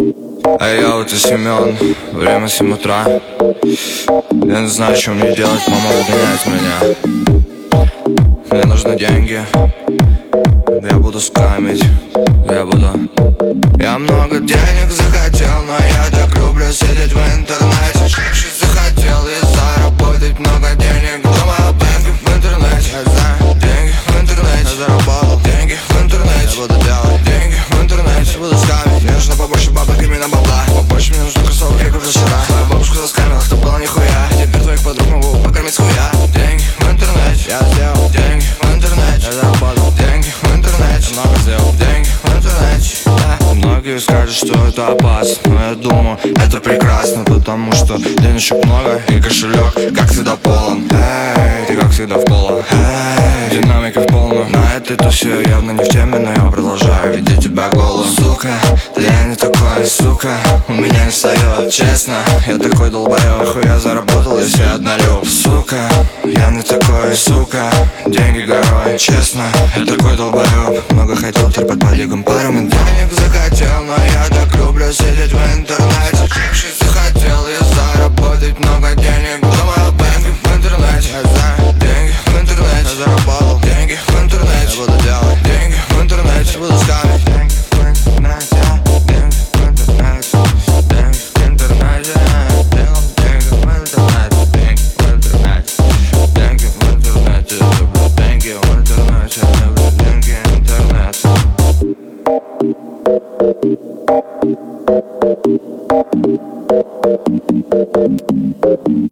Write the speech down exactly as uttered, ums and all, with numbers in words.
А я вот и Семен, время семь утра. Я не знаю, что мне делать, мама выгоняет меня. Мне нужны деньги, я буду скамить, я буду. Я много денег захотел, но я так люблю сидеть в интернете. Захотел я заработать много денег, думаю о деньгах в интернете. Я знаю, деньги в интернете, я заработал деньги в интернете. Я буду делать деньги в интернете, буду скамить. Мне нужно побольше бабок, именно бабла. Побольше мне нужно кроссовок, как уже вчера. Твою бабушку заскамил, что было нихуя. Теперь твоих подруг могу покормить с хуя. Деньги в интернете, я сделал деньги в интернете. Я заработал деньги в интернете, много сделал деньги в интернете. Многие скажут, что это опасно, но я думаю, это прекрасно, потому что денежек много и кошелек, как всегда, полон. Эй, ты как всегда в поло. Эй, динамика в полную. На этой тусе явно не в теме, но я продолжаю видеть тебя голую. Сука, да я не такой, сука, у меня не встает, честно. Я такой долбоёб, хуя заработал, я все однолюб. Сука, я не такой, сука, деньги горой, честно. Я такой долбоёб, много хотел, теперь под подъегом паром и денег захотел, но я так люблю сидеть в интернете. Захотел я заработать много денег, думаю о деньгах в интернете. Я знаю, деньги в интернете, я заработал деньги в интернете.